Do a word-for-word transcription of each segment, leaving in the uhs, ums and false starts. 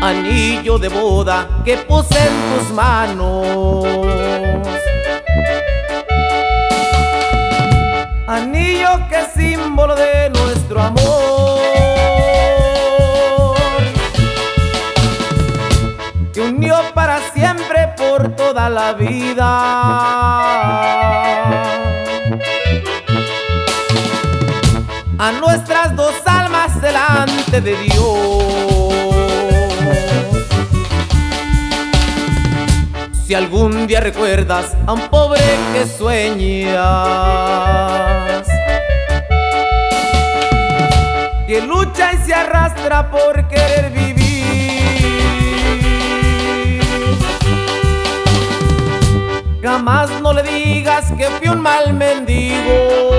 anillo de boda que puse en tus manos. Anillo que es símbolo de nuestro amor, que unió para siempre por toda la vida. A nuestras dos almas delante de Dios. Si algún día recuerdas a un pobre que sueñas, que lucha y se arrastra por querer vivir, jamás no le digas que fui un mal mendigo,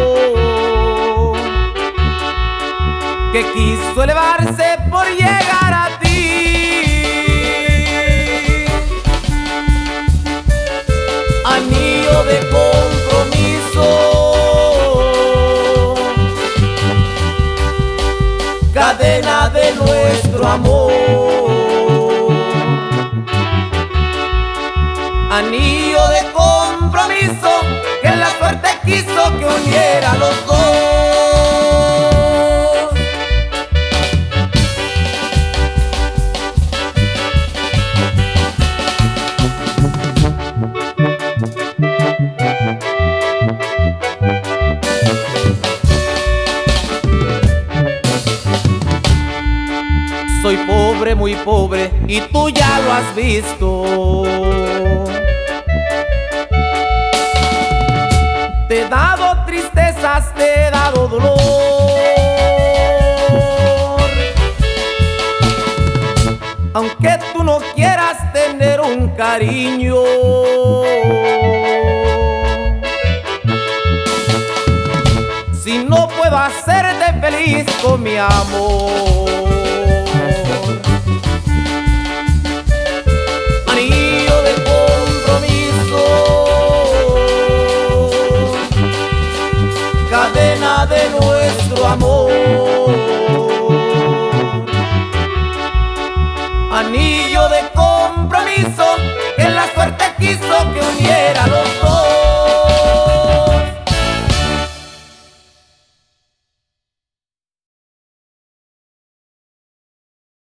que quiso elevarse por llegar a ti. Anillo de compromiso, cadena de nuestro amor. Anillo de compromiso, que la suerte quiso que uniera a los dos. Soy pobre, muy pobre, y tú ya lo has visto. Te he dado tristezas, te he dado dolor, aunque tú no quieras tener un cariño. Si no puedo hacerte feliz con mi amor,